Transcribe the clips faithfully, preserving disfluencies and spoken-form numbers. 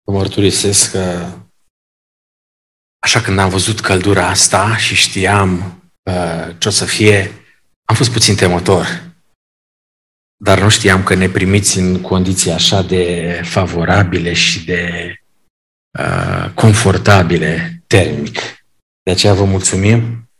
Vă mărturisesc că așa când am văzut căldura asta și știam uh, ce o să fie, am fost puțin temător. Dar nu știam că ne primiți în condiții așa de favorabile și de uh, confortabile termic. De aceea vă mulțumim.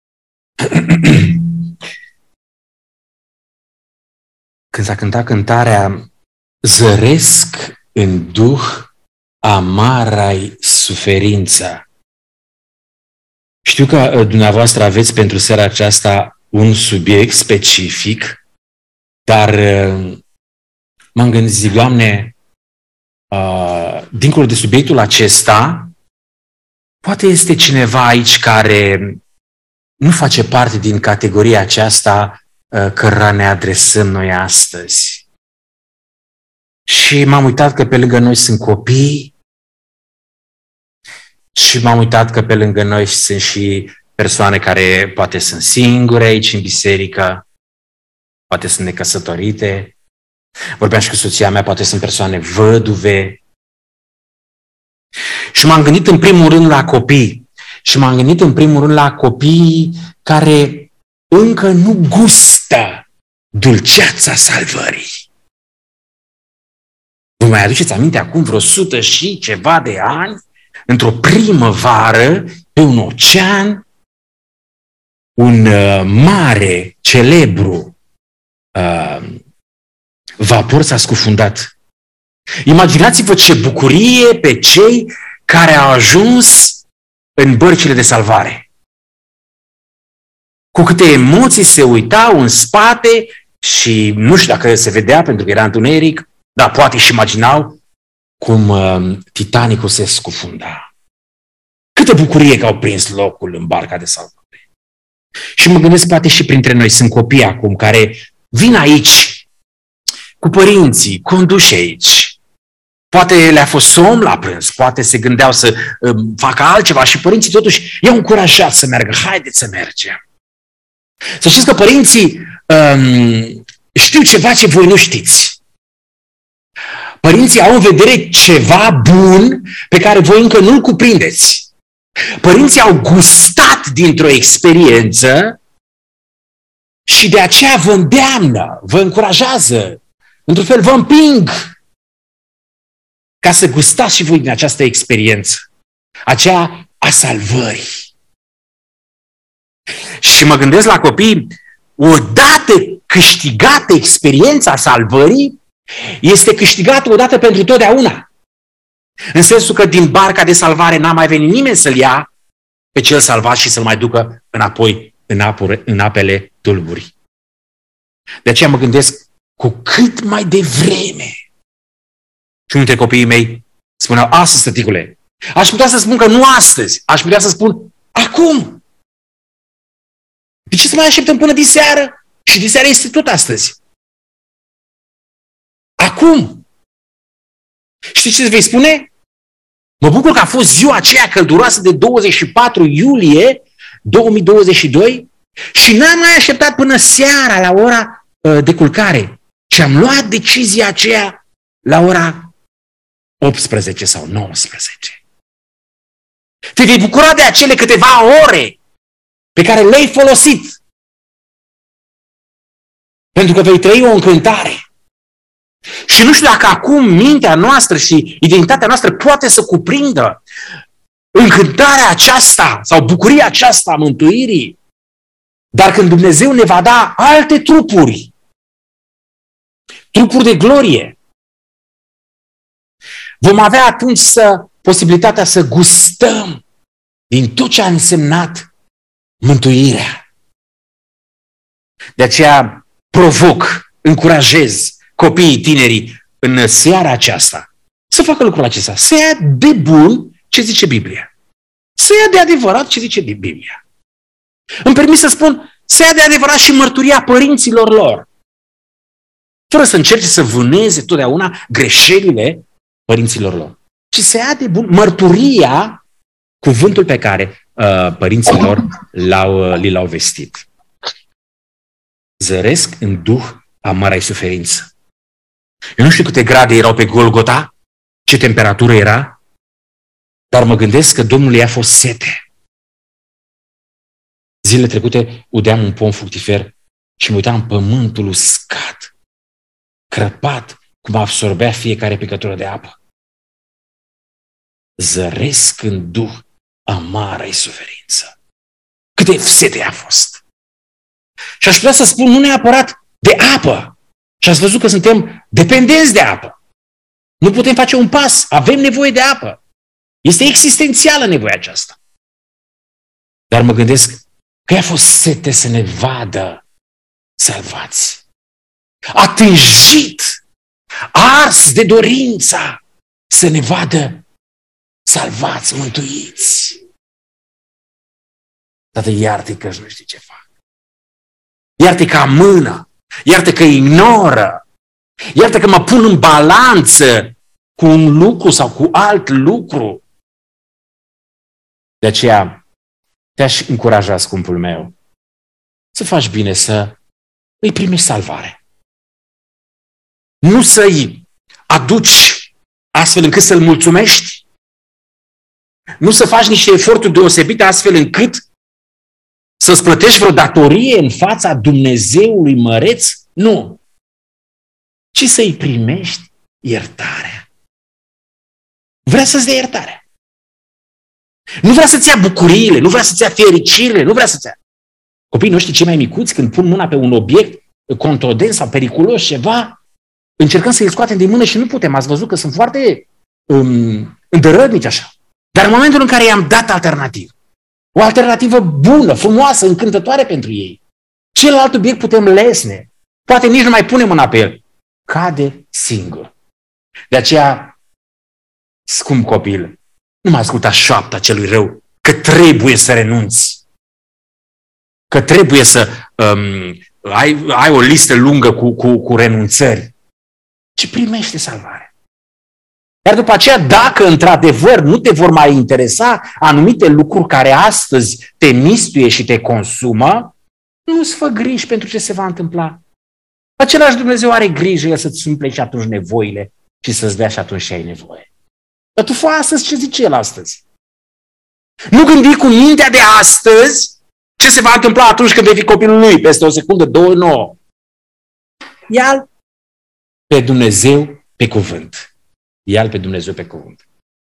Când s-a cântat cântarea Zăresc în duh amara-i suferința. Știu că dumneavoastră aveți pentru seara aceasta un subiect specific, dar m-am gândit, zic, Doamne, uh, dincolo de subiectul acesta, poate este cineva aici care nu face parte din categoria aceasta uh, cărora ne adresăm noi astăzi. Și m-am uitat că pe lângă noi sunt copii și m-am uitat că pe lângă noi sunt și persoane care poate sunt singure aici în biserică, poate sunt necăsătorite. Vorbeam și cu soția mea, poate sunt persoane văduve. Și m-am gândit în primul rând la copii. Și m-am gândit în primul rând la copiii care încă nu gustă dulceața salvării. Vă mai aduceți aminte acum vreo sută și ceva de ani, într-o primăvară, pe un ocean, un uh, mare, celebru uh, vapor s-a scufundat. Imaginați-vă ce bucurie pe cei care au ajuns în bărcile de salvare. Cu câte emoții se uitau în spate și nu știu dacă se vedea pentru că era întuneric, dar poate și imaginau cum uh, Titanicul se scufunda. Câtă bucurie că au prins locul în barca de salvare. Și mă gândesc, poate și printre noi sunt copii acum care vin aici cu părinții, conduși aici. Poate le-a fost somn la prânz, poate se gândeau să uh, facă altceva și părinții totuși i-au încurajat să meargă. Haideți să mergem. Să știți că părinții um, știu ceva ce voi nu știți. Părinții au în vedere ceva bun pe care voi încă nu-l cuprindeți. Părinții au gustat dintr-o experiență și de aceea vă îndeamnă, vă încurajează, într-un fel vă împing ca să gustați și voi din această experiență, aceea a salvării. Și mă gândesc la copii, odată câștigată experiența salvării, este câștigată odată pentru totdeauna. În sensul că din barca de salvare n-a mai venit nimeni să-l ia pe cel salvat și să-l mai ducă înapoi în, apure, în apele tulburi. De aceea mă gândesc cu cât mai devreme. Și unul dintre copiii mei spuneau, astăzi, tăticule, aș putea să spun că nu astăzi, aș putea să spun acum. De ce să mai așteptăm până diseară? Și diseară este tot astăzi. Acum. Știți ce îți vei spune? Mă bucur că a fost ziua aceea călduroasă de douăzeci și patru iulie două mii douăzeci și doi și n-am mai așteptat până seara la ora uh, de culcare, ci am luat decizia aceea la ora optsprezece sau nouăsprezece. Te vei bucura de acele câteva ore pe care le-ai folosit pentru că vei trăi o încântare. Și nu știu dacă acum mintea noastră și identitatea noastră poate să cuprindă încântarea aceasta sau bucuria aceasta a mântuirii. Dar când Dumnezeu ne va da alte trupuri, trupuri de glorie, vom avea atunci să, posibilitatea să gustăm din tot ce a însemnat mântuirea. De aceea provoc, încurajez copiii, tinerii, în seara aceasta, să facă lucrul acesta. Să ia de bun ce zice Biblia. Să ia de adevărat ce zice Biblia. Îmi permit să spun, să ia de adevărat și mărturia părinților lor. Fără să încerce să vâneze totdeauna greșelile părinților lor. Ci să ia de bun mărturia, cuvântul pe care uh, părinții lor l-au, li l-au vestit. Zăresc în duh amara-i suferință. Eu nu știu câte grade erau pe Golgota, ce temperatură era, dar mă gândesc că Domnului i-a fost sete. Zilele trecute udeam un pom fructifer și mă uitam în pământul uscat, crăpat, cum absorbea fiecare picătură de apă. Zăresc în duh, amară-i suferință. Cât de sete a fost. Și aș putea să spun, nu neapărat de apă. Și ați văzut că suntem dependenți de apă. Nu putem face un pas, avem nevoie de apă. Este existențială nevoia aceasta. Dar mă gândesc că i-a fost sete să ne vadă salvați. A tânjit, ars de dorința să ne vadă salvați, mântuiți. Tată, iartă-i că nu știi ce fac. Iartă-i că amână. Iartă că ignoră. Iartă că mă pun în balanță cu un lucru sau cu alt lucru. De aceea te-aș încuraja, scumpul meu, să faci bine să îi primești salvare. Nu să-i aduci astfel încât să-l mulțumești. Nu să faci niște eforturi deosebite astfel încât să-ți plătești vreo datorie în fața Dumnezeului măreț. Nu. Ci să-i primești iertarea. Vrea să-ți dea iertarea. Nu vrea să-ți ia bucuriile, nu vrea să-ți ia fericirile, nu vrea să-ți ia. Copiii noștri cei mai micuți, când pun mâna pe un obiect contodent sau periculos ceva, încercăm să-i scoatem din mână și nu putem. Ați văzut că sunt foarte um, îndărătnici așa. Dar în momentul în care i-am dat alternativă, o alternativă bună, frumoasă, încântătoare pentru ei, celălalt obiect putem lesne. Poate nici nu mai punem mâna pe el. Cade singur. De aceea, scump copil, nu mai asculta șoapta celui rău că trebuie să renunți. Că trebuie să um, ai, ai o listă lungă cu, cu, cu renunțări. Ci primește salvare. Iar după aceea, dacă într-adevăr nu te vor mai interesa anumite lucruri care astăzi te mistuie și te consumă, nu-ți fă griji pentru ce se va întâmpla. Același Dumnezeu are grijă El să-ți umple și atunci nevoile și să-ți dea și atunci și ai nevoie. Dar tu fă astăzi ce zice El astăzi. Nu gândi cu mintea de astăzi ce se va întâmpla atunci când vei fi copilul lui, peste o secundă, două, nouă. Ia-l pe Dumnezeu pe cuvânt. Ia-l pe Dumnezeu pe cuvânt.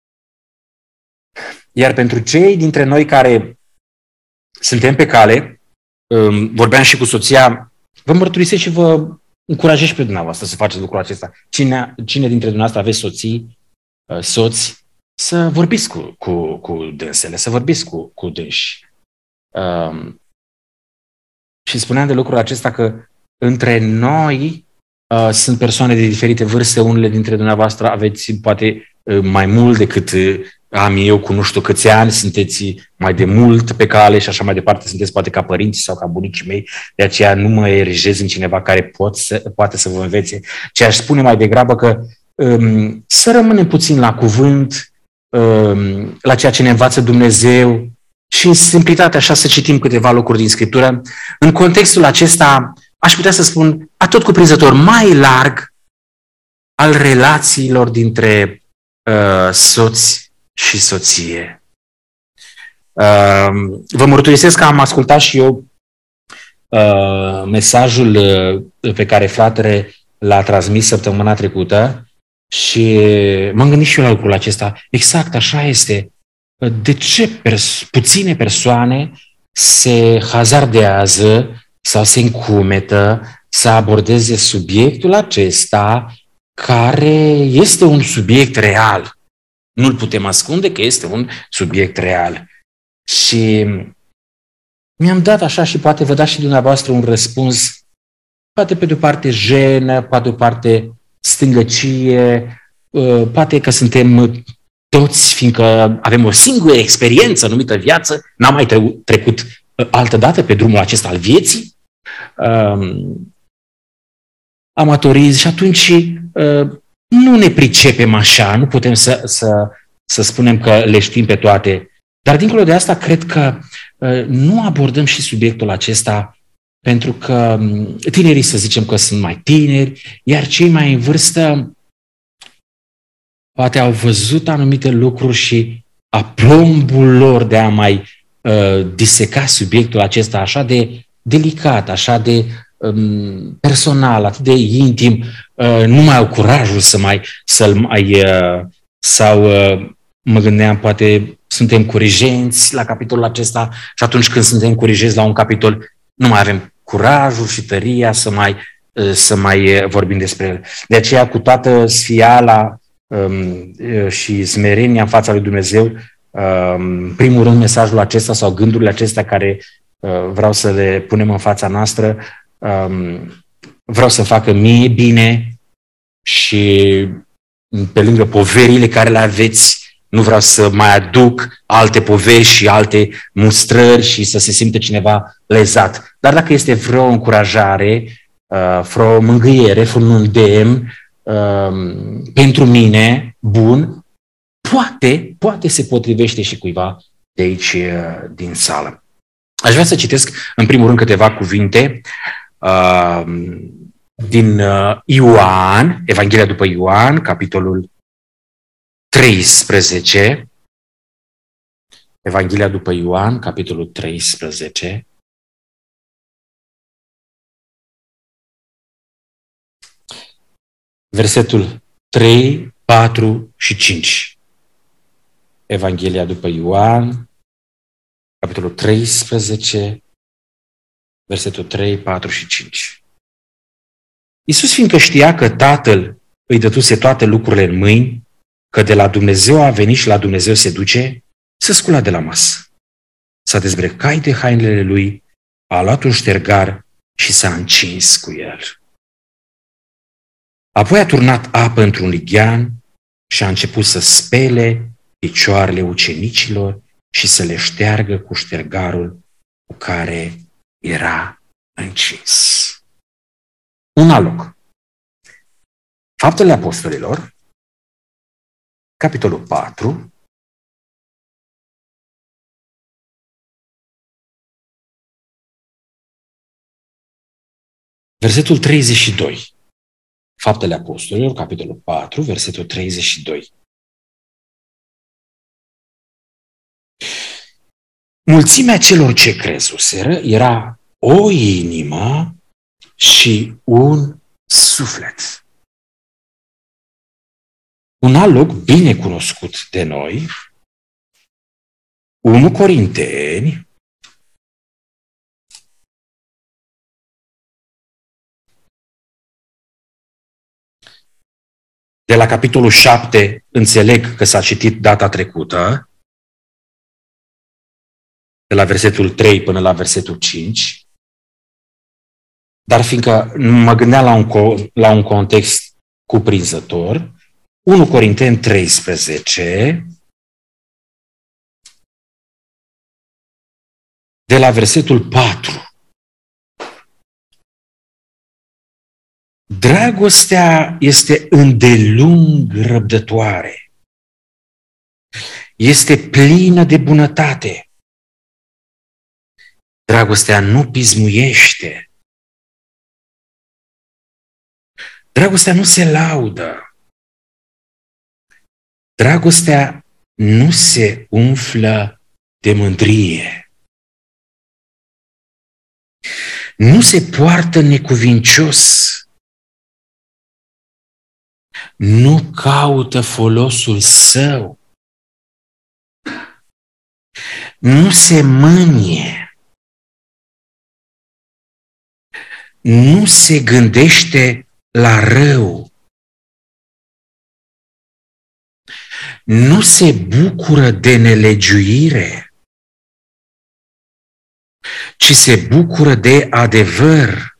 Iar pentru cei dintre noi care suntem pe cale, vorbeam și cu soția, vă mărturisesc și vă încurajez și pe dumneavoastră să faceți lucrul acesta. Cine, cine dintre dumneavoastră aveți soții, soți, să vorbiți cu, cu, cu dânsele, să vorbiți cu, cu dânși. Um, și spuneam de lucrul acesta că între noi uh, sunt persoane de diferite vârste, unele dintre dumneavoastră aveți poate uh, mai mult decât uh, am eu cu nu știu câți ani, sunteți mai de mult pe cale și așa mai departe, sunteți poate ca părinții sau ca bunicii mei, de aceea nu mă erigez în cineva care pot să, poate să vă învețe, ci aș spune mai degrabă că um, să rămânem puțin la cuvânt, um, la ceea ce ne învață Dumnezeu și în simplitate așa să citim câteva lucruri din Scriptură. În contextul acesta aș putea să spun atot cuprinzător, mai larg al relațiilor dintre uh, soți și soție. Uh, vă mărturisesc că am ascultat și eu uh, mesajul uh, pe care fratele l-a transmis săptămâna trecută și m-am gândit și eu la lucrul acesta. Exact așa este. De ce pers- puține persoane se hazardează sau se încumetă să abordeze subiectul acesta care este un subiect real. Nu-l putem ascunde că este un subiect real. Și mi-am dat așa și poate vă dați și dumneavoastră un răspuns, poate pe de-o parte jenă, poate de-o parte stângăcie, poate că suntem toți, fiindcă avem o singură experiență numită viață, n-am mai trecut altă dată pe drumul acesta al vieții, um, amatorism și atunci uh, nu ne pricepem așa, nu putem să, să, să spunem că le știm pe toate. Dar dincolo de asta, cred că uh, nu abordăm și subiectul acesta pentru că tinerii, să zicem că sunt mai tineri, iar cei mai în vârstă poate au văzut anumite lucruri și aplombul lor de a mai uh, diseca subiectul acesta așa de delicat, așa de um, personal, atât de intim, uh, nu mai au curajul să mai, să-l mai, uh, sau uh, mă gândeam, poate suntem curijenți la capitolul acesta și atunci când suntem curijenți la un capitol, nu mai avem curajul și tăria să mai, uh, să mai vorbim despre el. De aceea, cu toată sfiala um, și smerenia în fața lui Dumnezeu, în primul rând, mesajul acesta sau gândurile acestea care uh, vreau să le punem în fața noastră, um, vreau să facă mie bine și pe lângă poverile care le aveți, nu vreau să mai aduc alte poveri și alte mustrări și să se simtă cineva lezat. Dar dacă este vreo încurajare, uh, vreo mângâiere, vreo un îndemn uh, pentru mine, bun, Poate, poate se potrivește și cuiva de aici din sală. Aș vrea să citesc în primul rând câteva cuvinte uh, din uh, Ioan, Evanghelia după Ioan, capitolul treisprezece. Evanghelia după Ioan, capitolul treisprezece. Versetul trei, patru și cinci. Evanghelia după Ioan, capitolul treisprezece, versetul trei, patru și cinci. Iisus, fiindcă știa că Tatăl îi dătuse toate lucrurile în mâini, că de la Dumnezeu a venit și la Dumnezeu se duce, se scula de la masă. S-a dezbrăcat de hainele lui, a luat un ștergar și s-a încins cu el. Apoi a turnat apă într-un lighean și a început să spele picioarele ucenicilor și să le șteargă cu ștergarul cu care era încins. Un alt loc. Faptele Apostolilor, capitolul patru, versetul treizeci și doi. Faptele Apostolilor, capitolul patru, versetul treizeci și doi. Mulțimea celor ce crezuseră era o inimă și un suflet. Un alt loc bine cunoscut de noi, unu Corinteni, de la capitolul șapte, înțeleg că s-a citit data trecută, de la versetul trei până la versetul cinci, dar fiindcă mă gândeam la un, co- la un context cuprinzător, unu Corinteni treisprezece, de la versetul patru. Dragostea este îndelung răbdătoare, este plină de bunătate. Dragostea nu pismuiește. Dragostea nu se laudă. Dragostea nu se umflă de mândrie. Nu se poartă necuvincios. Nu caută folosul său. Nu se mânie. Nu se gândește la rău. Nu se bucură de nelegiuire, ci se bucură de adevăr.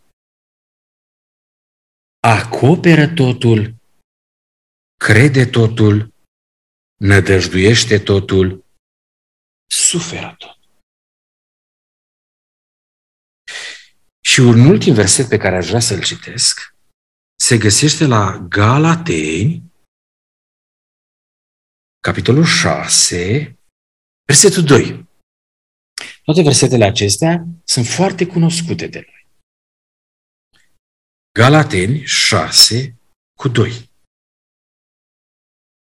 Acoperă totul, crede totul, nădăjduiește totul, suferă tot. Și un ultim verset pe care aș vrea să-l citesc se găsește la Galateni, capitolul șase, versetul doi. Toate versetele acestea sunt foarte cunoscute de noi. Galateni șase cu doi.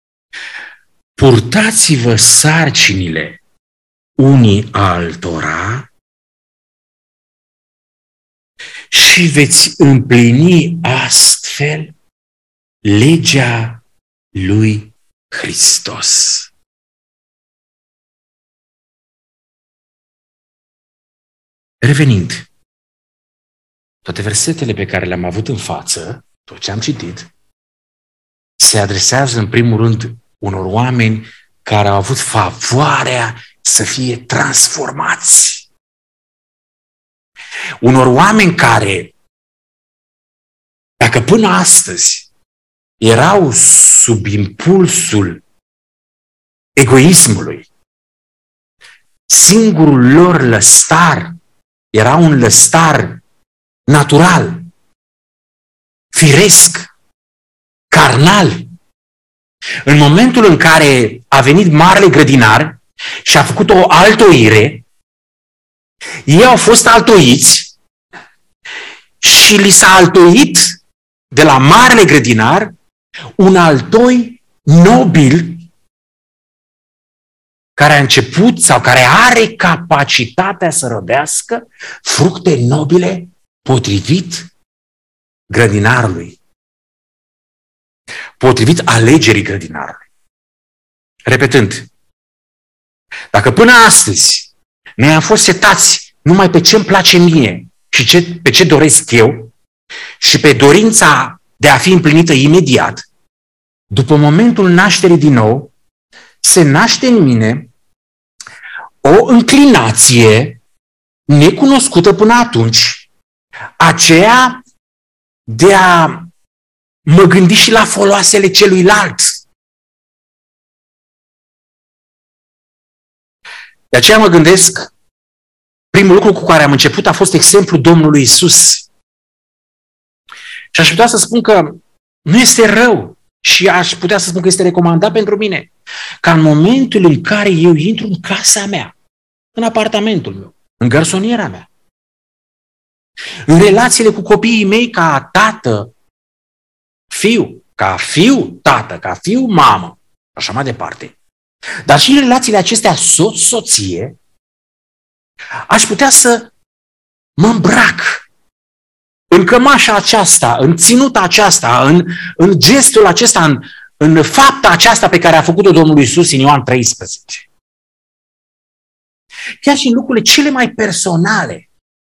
purtați-vă sarcinile unii altora și veți împlini astfel legea lui Hristos. Revenind, toate versetele pe care le-am avut în față, tot ce am citit, se adresează în primul rând unor oameni care au avut favoarea să fie transformați. Unor oameni care, dacă până astăzi erau sub impulsul egoismului, singurul lor lăstar era un lăstar natural, firesc, carnal. În momentul în care a venit marele grădinar și a făcut o altoire, ei au fost altoiți și li s-a altoit de la marele grădinar un altoi nobil care a început sau care are capacitatea să rodească fructe nobile potrivit grădinarului, potrivit alegerii grădinarului. Repetând, dacă până astăzi noi am fost setați numai pe ce îmi place mie și ce, pe ce doresc eu și pe dorința de a fi împlinită imediat, după momentul nașterii din nou, se naște în mine o înclinație necunoscută până atunci, aceea de a mă gândi și la foloasele celuilalt. De aceea mă gândesc, primul lucru cu care am început a fost exemplul Domnului Iisus. Și aș putea să spun că nu este rău și aș putea să spun că este recomandat pentru mine ca în momentul în care eu intru în casa mea, în apartamentul meu, în garsoniera mea, în relațiile cu copiii mei ca tată, fiu, ca fiu, tată, ca fiu, mamă, așa mai departe, dar și în relațiile acestea soț-soție, aș putea să mă îmbrac în cămașa aceasta, în ținuta aceasta, în, în gestul acesta, în, în fapta aceasta pe care a făcut-o Domnul Iisus în Ioan treisprezece. Chiar și în lucrurile cele mai personale.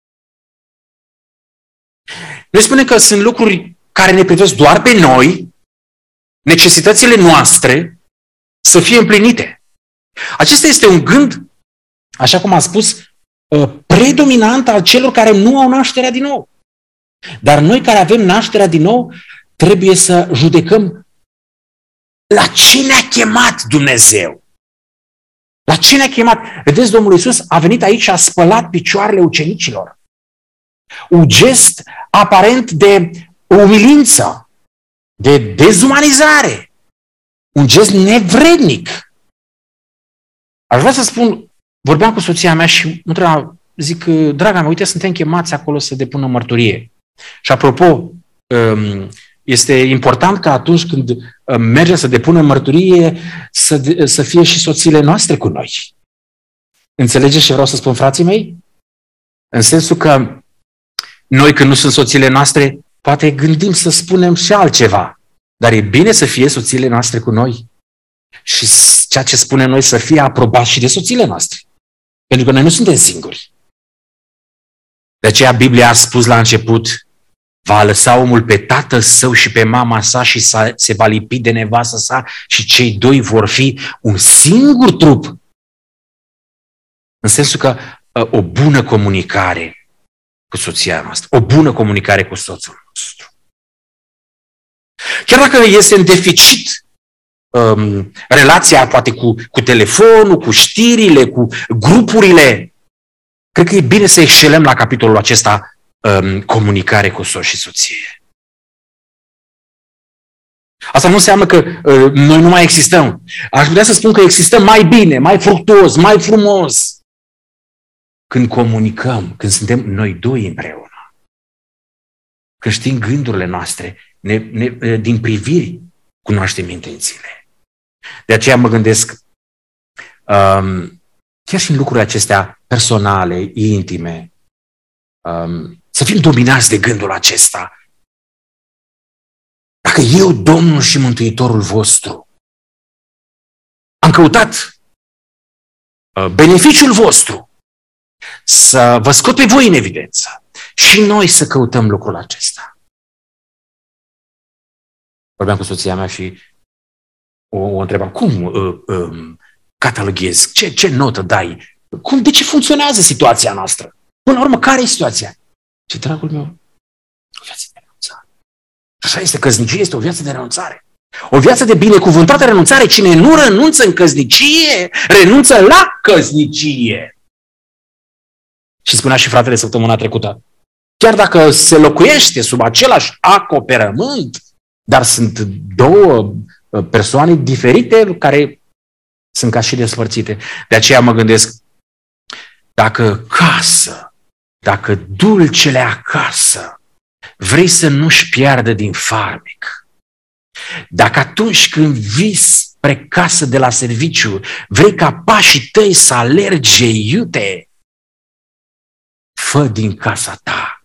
Noi spunem că sunt lucruri care ne privesc doar pe noi, necesitățile noastre să fie împlinite. Acesta este un gând, așa cum am spus, predominant al celor care nu au nașterea din nou. Dar noi care avem nașterea din nou, trebuie să judecăm la ce ne-a chemat Dumnezeu. La ce ne-a chemat? Vedeți, Domnul Iisus a venit aici și a spălat picioarele ucenicilor. Un gest aparent de umilință, de dezumanizare. Un gest nevrednic. Aș vrea să spun, vorbeam cu soția mea și într-una zic, draga mea, uite, suntem chemați acolo să depună mărturie. Și apropo, este important ca atunci când mergem să depunem mărturie să, să fie și soțiile noastre cu noi. Înțelegeți ce vreau să spun, frații mei? În sensul că noi, când nu sunt soțiile noastre, poate gândim să spunem și altceva. Dar e bine să fie soțiile noastre cu noi. Și ceea ce spunem noi să fie aprobat și de soțiile noastre. Pentru că noi nu suntem singuri. De aceea Biblia a spus la început, va lăsa omul pe tatăl său și pe mama sa și se va lipi de nevastă sa și cei doi vor fi un singur trup. În sensul că o bună comunicare cu soția noastră, o bună comunicare cu soțul nostru. Chiar dacă este în deficit um, relația poate cu, cu telefonul, cu știrile, cu grupurile, cred că e bine să excelăm la capitolul acesta, um, comunicare cu soț și soție. Asta nu înseamnă că uh, noi nu mai existăm. Aș putea să spun că existăm mai bine, mai fructuos, mai frumos când comunicăm, când suntem noi doi împreună. Când știm gândurile noastre, ne, ne, din priviri cunoaștem intențiile. De aceea mă gândesc, um, chiar și în lucrurile acestea personale, intime, um, să fim dominați de gândul acesta. Dacă eu, Domnul și Mântuitorul vostru, am căutat uh, beneficiul vostru, să vă scot pe voi în evidență și noi să căutăm lucrul acesta. Vorbeam cu soția mea și o, o întrebam, cum uh, uh, cataloghez, ce, ce notă dai, cum, de ce funcționează situația noastră? Până la urmă, care e situația? Ce, dragul meu, o viață de renunțare. Așa este, căsnicie este o viață de renunțare. O viață de binecuvântată renunțare. Cine nu renunță în căsnicie, renunță la căsnicie. Și spunea și fratele săptămâna trecută, chiar dacă se locuiește sub același acoperământ, dar sunt două persoane diferite care sunt ca și despărțite. De aceea mă gândesc, dacă casă, dacă dulcele acasă vrei să nu-și piardă din farmec, dacă atunci când vii spre casă de la serviciu vrei ca pașii tăi să alerge iute, fă din casa ta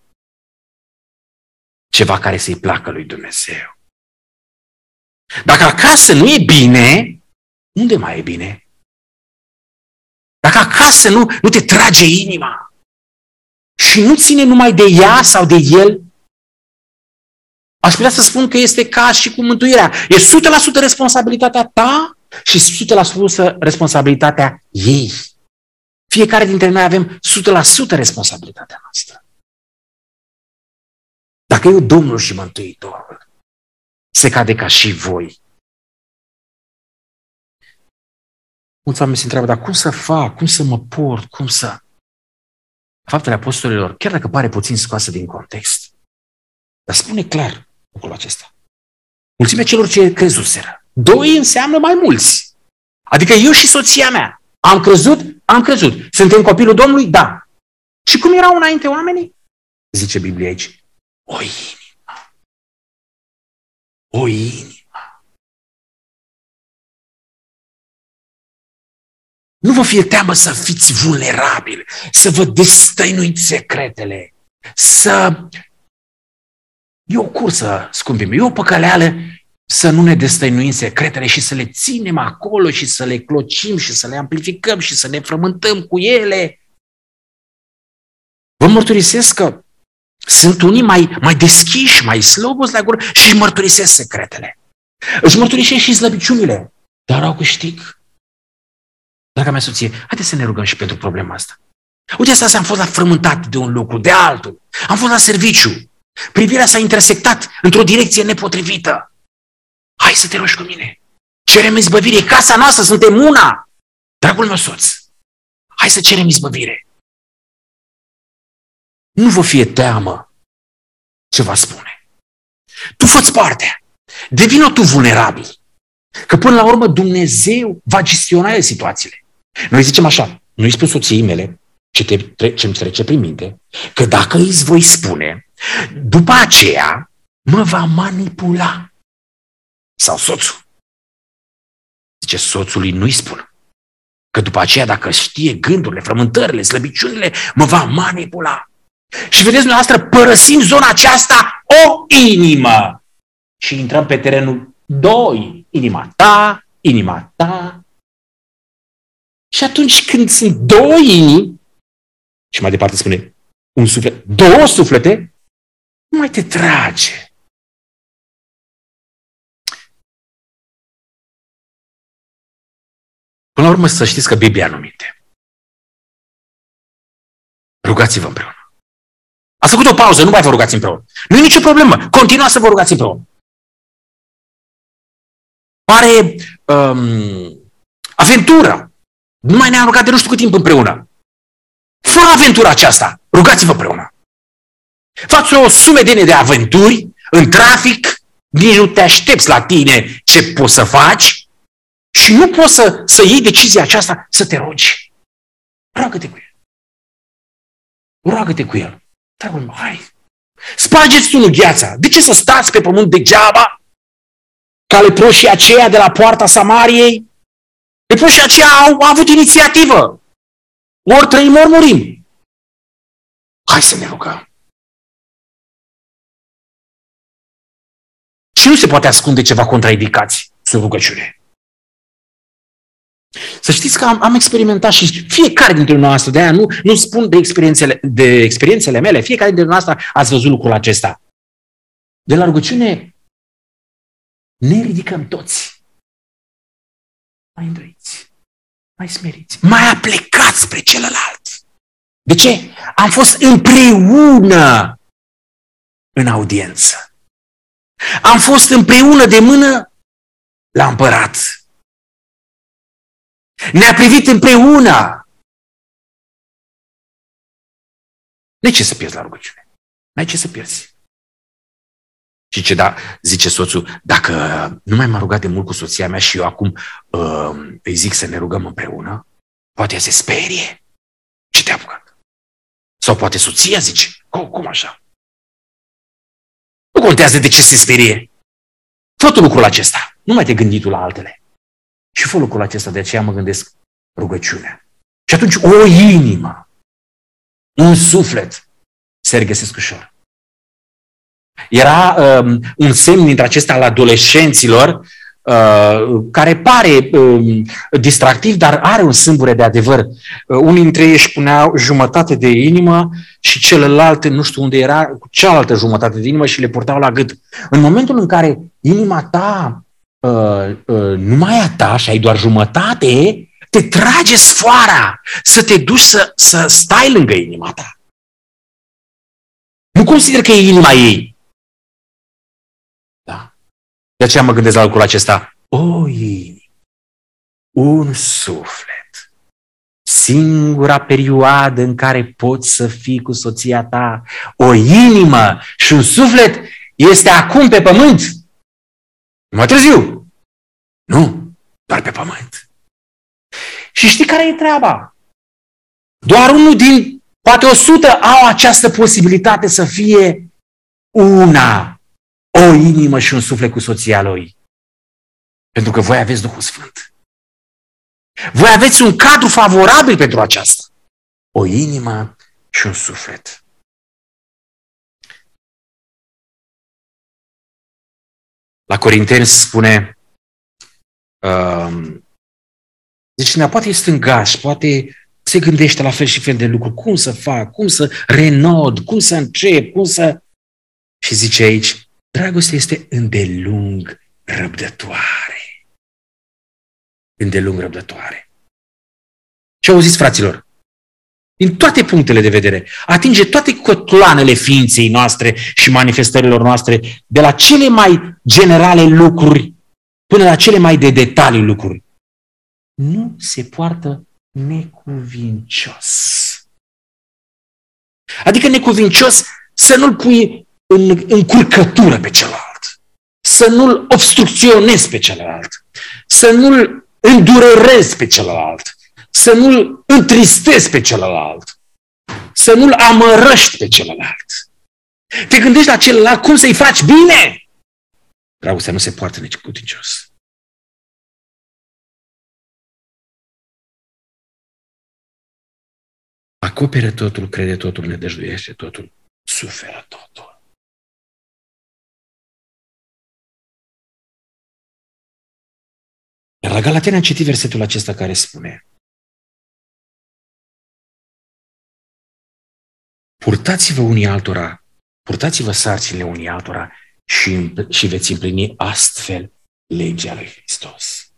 ceva care să-i placă lui Dumnezeu. Dacă acasă nu e bine, unde mai e bine? Dacă acasă nu, nu te trage inima și nu ține numai de ea sau de el, aș putea să spun că este ca și cu mântuirea. E o sută la sută responsabilitatea ta și o sută la sută responsabilitatea ei. Fiecare dintre noi avem o sută la sută responsabilitatea noastră. Dacă eu, Domnul și Mântuitorul, se cade ca și voi. Mulți oameni se întreabă, dar cum să fac, cum să mă port, cum să... Faptele Apostolilor, chiar dacă pare puțin scoasă din context, dar spune clar lucrul acesta. Mulțimea celor ce crezuseră. Doi înseamnă mai mulți. Adică eu și soția mea. Am crezut? Am crezut. Suntem copilul Domnului? Da. Și cum erau înainte oamenii? Zice Biblia aici. O inimă. O inimă. Nu vă fie teamă să fiți vulnerabili, să vă destăinuiți secretele, să... E o cursă, scumpii mei, e o păcăleală să nu ne destăinuim secretele și să le ținem acolo și să le clocim și să le amplificăm și să ne frământăm cu ele. Vă mărturisesc că sunt unii mai, mai deschiși, mai slobos la gură și își mărturisesc secretele. Își mărturisesc și slăbiciunile, dar au câștig. Draga mea soție, haideți să ne rugăm și pentru problema asta. Uite, asta am fost la frământat de un lucru, de altul. Am fost la serviciu. Privirea s-a intersectat într-o direcție nepotrivită. Hai să te rogi cu mine. Cerem izbăvire. E casa noastră, suntem una. Dragul meu soț, hai să cerem izbăvire. Nu vă fie teamă ce va spune. Tu fă-ți partea. Devină tu vulnerabil. Că până la urmă Dumnezeu va gestiona situațiile. Noi zicem așa, nu-i spun soției mele ce te, ce-mi trece prin minte, că dacă îți voi spune, după aceea mă va manipula. Sau soțul. Zice, soțului nu-i spun. Că după aceea, dacă știe gândurile, frământările, slăbiciunile, mă va manipula. Și vedeți, dumneavoastră, părăsim zona aceasta, o inimă. Și intrăm pe terenul doi. Inima ta, inima ta. Și atunci când sunt două inimi, și mai departe spune, un suflet, două suflete, nu mai te trage. Până la urmă să știți că Biblia nu minte. Rugați-vă împreună. Ați făcut o pauză, nu mai vă rugați împreună. Nu e nicio problemă, continuați să vă rugați împreună. Pare um, aventură. Nu mai ne-am rugat de nu știu cât timp împreună. Fă aventura aceasta, rugați-vă împreună. Fați o sumedenie de aventuri în trafic, nici nu te aștepți la tine ce poți să faci și nu poți să, să iei decizia aceasta să te rogi. Roagă-te cu el. Roagă-te cu el. Dragul meu, hai. Spargeți unul gheața. De ce să stați pe pământ degeaba? ca leproșii aceia de la poarta Samariei. Leproșii aceia au, au avut inițiativă. Ori trăim, ori murim. Hai să ne rugăm. Și nu se poate ascunde ceva contraindicații sub rugăciune. Să știți că am, am experimentat și fiecare dintre noastre, de aia nu, nu spun de experiențele, de experiențele mele, fiecare dintre noastre ați văzut lucrul acesta. De la rugăciune ne ridicăm toți. Mai îndrăiți, mai smeriți, mai aplecați spre celălalt. De ce? Am fost împreună în audiență. Am fost împreună de mână la împărat. Ne-a privit împreună. De ce să pierzi la rugăciune? N-ai ce să pierzi. Și ce da, zice soțul, dacă nu mai m-a rugat de mult cu soția mea și eu acum uh, îi zic să ne rugăm împreună, poate ea se sperie. Ce te-a apucat? Sau poate soția zice, cum, cum așa? Nu contează de ce se sperie. Fă tu lucrul acesta. Nu mai te gândi tu la altele. Și fă lucrul acesta, de aceea mă gândesc rugăciunea. Și atunci o inimă, un suflet se regăsesc ușor. Era um, un semn dintre acesta al adolescenților uh, care pare um, distractiv, dar are un sâmbure de adevăr. Uh, unii dintre ei își puneau jumătate de inimă și celălalt, nu știu unde era, cu cealaltă jumătate de inimă și le purtau la gât. În momentul în care inima ta uh, uh, nu mai e a ta și ai doar jumătate, te trage sfoara să te duci să, să stai lângă inima ta. Nu consider că e inima ei. Da. De aceea mă gândesc la lucrul acesta. O inimă, un suflet, singura perioadă în care poți să fii cu soția ta, o inimă și un suflet este acum pe pământ. Nu mai târziu. Nu, doar pe pământ. Și știi care e treaba? Doar unul din poate o sută au această posibilitate să fie una, o inimă și un suflet cu soția lui. Pentru că voi aveți Duhul Sfânt. Voi aveți un cadru favorabil pentru aceasta. O inimă și un suflet. La Corinteni spune, uh, deci cineva poate e stângaș, poate se gândește la fel și fel de lucruri. Cum să fac? Cum să renod? Cum să încep? Cum să... Și zice aici, dragostea este îndelung răbdătoare. Îndelung răbdătoare. Ce auziți, fraților? Din toate punctele de vedere, atinge toate cotloanele ființei noastre și manifestărilor noastre, de la cele mai generale lucruri până la cele mai de detalii lucruri. Nu se poartă necuvincios. Adică necuvincios să nu-l pui în încurcătură pe celălalt, să nu-l obstrucționezi pe celălalt, să nu-l îndurerezi pe celălalt, să nu-l întristezi pe celălalt, să nu-l amărăști pe celălalt. Te gândești la celălalt cum să-i faci bine. Dragostea nu se poartă necuvincios. Acoperă totul, crede totul, nădăjduiește totul, suferă totul. Iar la Galateni am citit versetul acesta care spune: purtați-vă unii altora, purtați-vă sarcinile unii altora și, și veți împlini astfel legea lui Hristos.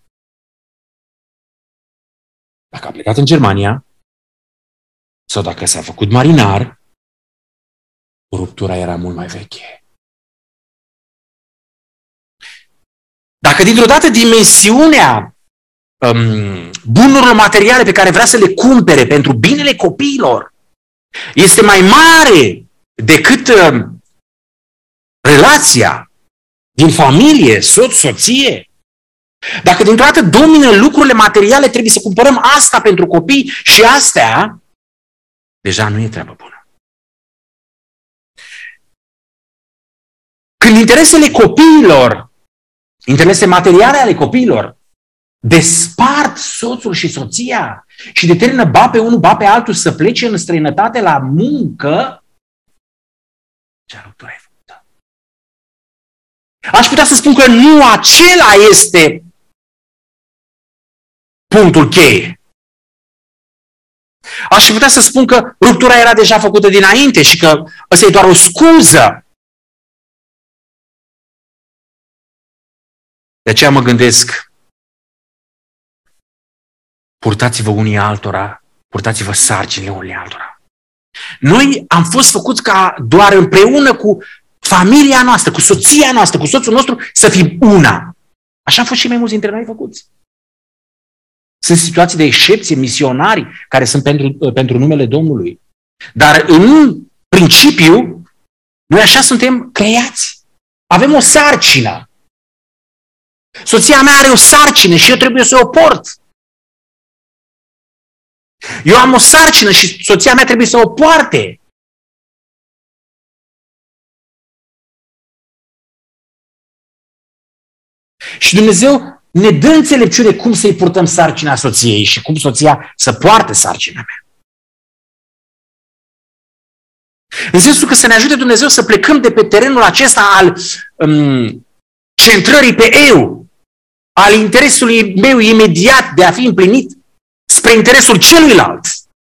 Dacă a plecat în Germania, sau dacă s-a făcut marinar, ruptura era mult mai veche. Dacă dintr-o dată dimensiunea um, bunurilor materiale pe care vrea să le cumpere pentru binele copiilor este mai mare decât um, relația din familie, soț-soție, dacă dintr-o dată domină lucrurile materiale, trebuie să cumpărăm asta pentru copii și astea, deja nu e treabă bună. Când interesele copiilor interese materiale ale copiilor, despart soțul și soția și determină ba pe unul, ba pe altul să plece în străinătate la muncă, ce ruptură e făcută. Aș putea să spun că nu acela este punctul cheie. Aș putea să spun că ruptura era deja făcută dinainte și că ăsta e doar o scuză. De aceea mă gândesc, purtați-vă unii altora, purtați-vă sarcinile unii altora. Noi am fost făcuți ca doar împreună cu familia noastră, cu soția noastră, cu soțul nostru, să fim una. Așa am fost și mai mulți dintre noi făcuți. Sunt situații de excepție, misionari, care sunt pentru, pentru numele Domnului. Dar în principiu, noi așa suntem creați. Avem o sarcină. Soția mea are o sarcină și eu trebuie să o port. Eu am o sarcină și soția mea trebuie să o poarte. Și Dumnezeu ne dă înțelepciune cum să-i purtăm sarcina soției și cum soția să poarte sarcina mea. În sensul că să ne ajute Dumnezeu să plecăm de pe terenul acesta al um, centrării pe eu, al interesului meu imediat de a fi împlinit, spre interesul celuilalt.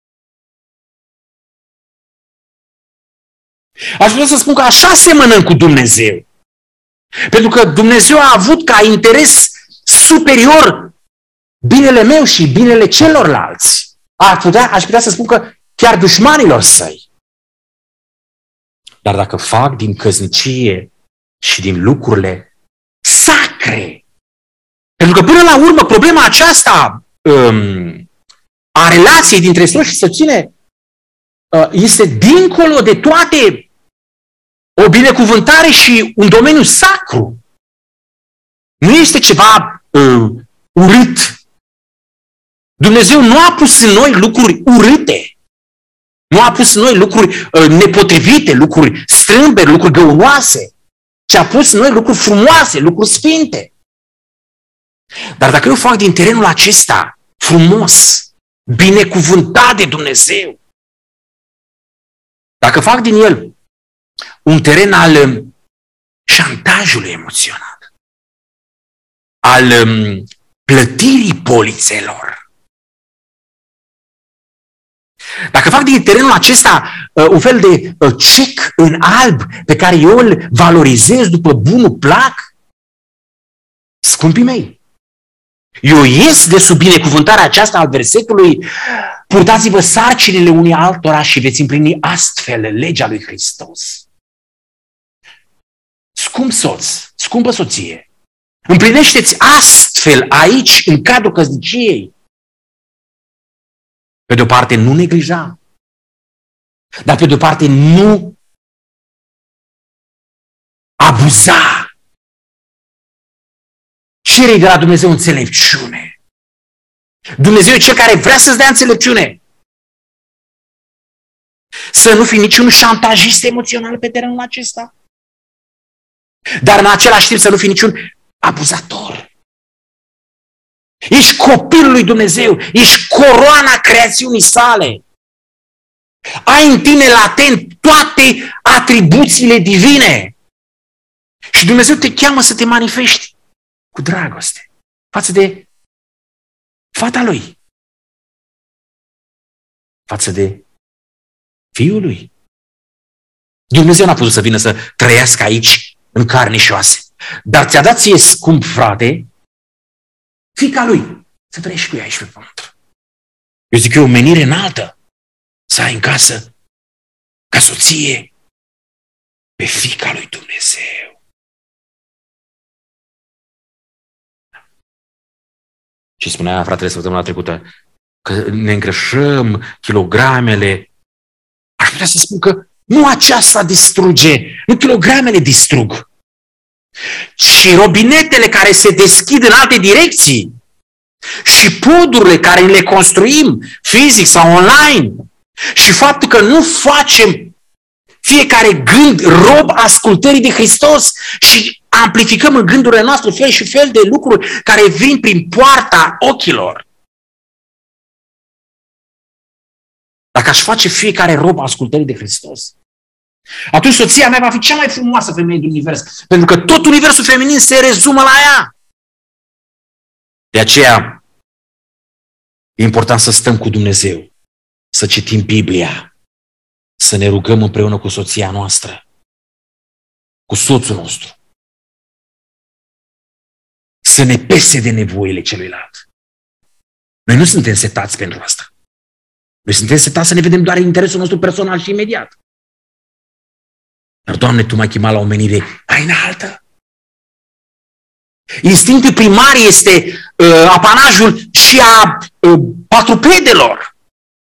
Aș vrea să spun că așa semănăm cu Dumnezeu. Pentru că Dumnezeu a avut ca interes superior binele meu și binele celorlalți. Aș putea, aș putea să spun că chiar dușmanilor săi. Dar dacă fac din căsnicie și din lucrurile sacre, pentru că până la urmă problema aceasta um, a relației dintre soț și soție uh, este dincolo de toate o binecuvântare și un domeniu sacru. Nu este ceva uh, urât. Dumnezeu nu a pus în noi lucruri urâte. Nu a pus în noi lucruri uh, nepotrivite, lucruri strâmberi, lucruri găunoase, ci a pus în noi lucruri frumoase, lucruri sfinte. Dar dacă eu fac din terenul acesta frumos, binecuvântat de Dumnezeu, dacă fac din el un teren al um, șantajului emoțional, al um, plătirii polițelor, dacă fac din terenul acesta uh, un fel de uh, cec în alb pe care eu îl valorizez după bunul plac, scumpii mei, eu ies de sub binecuvântarea aceasta al versetului: purtați-vă sarcinile unii altora și veți împlini astfel legea lui Hristos. Scump soț, scumpă soție, împlinește-ți astfel aici, în cadrul căsniciei. Pe de-o parte, nu neglija, dar pe de-o parte, nu abuza. Cere de la Dumnezeu înțelepciune. Dumnezeu e cel care vrea să-ți dea înțelepciune. Să nu fii niciun șantajist emoțional pe terenul acesta. Dar în același timp să nu fii niciun abuzator. Ești copilul lui Dumnezeu. Ești coroana creațiunii sale. Ai în tine latent toate atribuțiile divine. Și Dumnezeu te cheamă să te manifesti cu dragoste față de fata lui, față de fiul lui. Dumnezeu n-a putut să vină să trăiască aici în carne și oase, dar ți-a dat ție, scump frate, fiica lui, să trăiești cu ea aici pe pământ. Eu zic că e o menire înaltă să ai în casă ca soție pe fiica lui Dumnezeu. Și spunea fratele săptămâna trecută că ne îngrășăm kilogramele. Aș putea să spun că nu aceasta distruge, nu kilogramele distrug, ci robinetele care se deschid în alte direcții și podurile care le construim fizic sau online și faptul că nu facem fiecare gând rob ascultării de Hristos și amplificăm în gândurile noastre fel și fel de lucruri care vin prin poarta ochilor. Dacă aș face fiecare rob ascultării de Hristos, atunci soția mea va fi cea mai frumoasă femeie din univers, pentru că tot universul feminin se rezumă la ea. De aceea e important să stăm cu Dumnezeu, să citim Biblia, să ne rugăm împreună cu soția noastră, cu soțul nostru, să ne pese de nevoile celuilalt. Noi nu suntem setați pentru asta. Noi suntem setați să ne vedem doar interesul nostru personal și imediat. Dar, Doamne, Tu m-ai chemat la omenire mai înaltă. Instinctul primar este uh, apanajul și a uh, patrupedelor.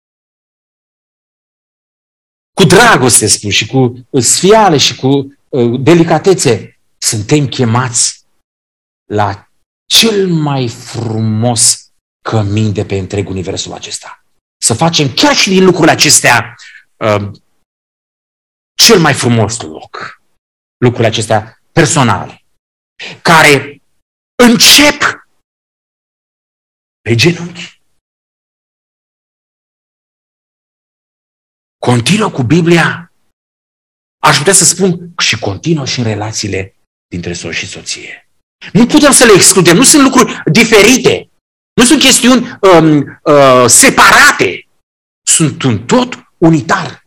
Cu dragoste, spun, și cu sfială și cu uh, delicatețe, suntem chemați la cel mai frumos cămin de pe întreg universul acesta. Să facem chiar și din lucrurile acestea uh, cel mai frumos loc. Lucrurile acestea personale, care încep pe genunchi. Continuă cu Biblia. Aș putea să spun și continuă și în relațiile dintre soț și soție. Nu putem să le excludem. Nu sunt lucruri diferite. Nu sunt chestiuni um, uh, separate. Sunt un tot unitar.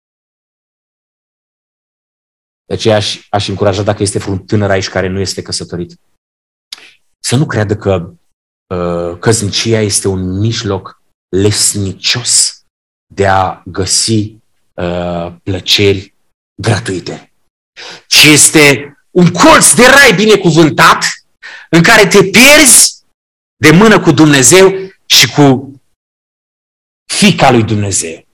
De aceea aș, aș încuraja, dacă este un tânăr aici care nu este căsătorit, să nu creadă că uh, căsnicia este un mijloc lesnicios de a găsi uh, plăceri gratuite, ci este un colț de rai binecuvântat în care te pierzi de mână cu Dumnezeu și cu fiica lui Dumnezeu.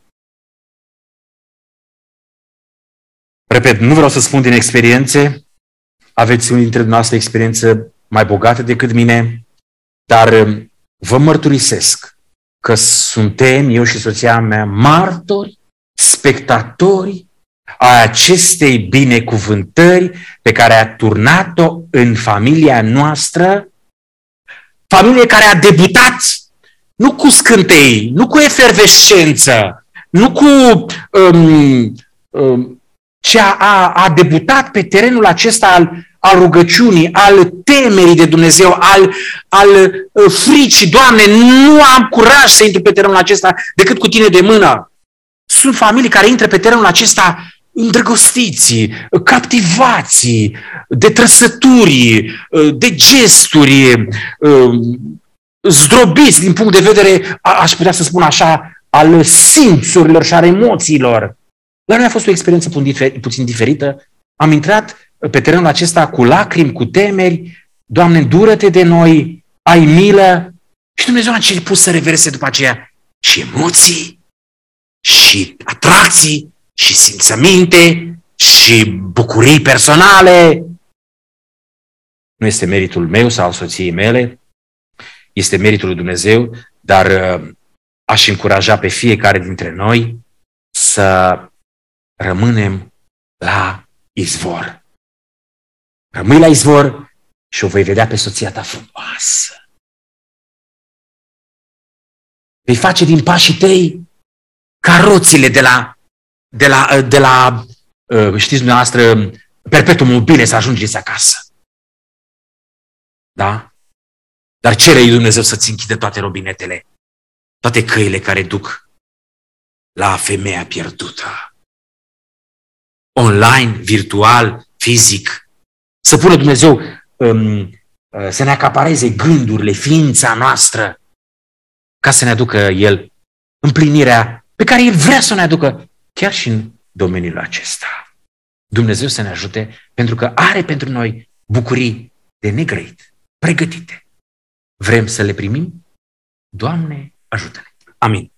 Repet, nu vreau să spun din experiențe, aveți unii dintre dumneavoastră experiență mai bogată decât mine, dar vă mărturisesc că suntem, eu și soția mea, martori, spectatori a acestei binecuvântări pe care a turnat-o în familia noastră, familie care a debutat nu cu scântei, nu cu efervescență, nu cu um, um, ci a, a, a debutat pe terenul acesta al, al rugăciunii, al temerii de Dumnezeu, al, al uh, fricii. Doamne, nu am curaj să intru pe terenul acesta decât cu Tine de mână. Sunt familii care intră pe terenul acesta îndrăgostiți, captivați de trăsături, de gesturi, zdrobiți din punct de vedere, aș putea să spun așa, al simțurilor și al emoțiilor. La noi a fost o experiență puțin diferită. Am intrat pe terenul acesta cu lacrimi, cu temeri. Doamne, îndură-te de noi, ai milă. Și Dumnezeu a început să reverse după aceea și emoții, și atracții, și simțăminte, și bucurii personale. Nu este meritul meu sau al soției mele, este meritul lui Dumnezeu, dar aș încuraja pe fiecare dintre noi să rămânem la izvor. Rămâi la izvor și o vei vedea pe soția ta frumoasă. Vei face din pașii tăi caroțile de la, de la, de la știți dumneavoastră, perpetuum mobile să ajungeți acasă. Da? Dar cere lui Dumnezeu să-ți închide toate robinetele, toate căile care duc la femeia pierdută. Online, virtual, fizic. Să pună Dumnezeu um, să ne acapareze gândurile, ființa noastră, ca să ne aducă El împlinirea pe care El vrea să ne aducă chiar și în domeniul acesta. Dumnezeu să ne ajute, pentru că are pentru noi bucurii de negrăit, pregătite. Vrem să le primim? Doamne, ajută-ne! Amin.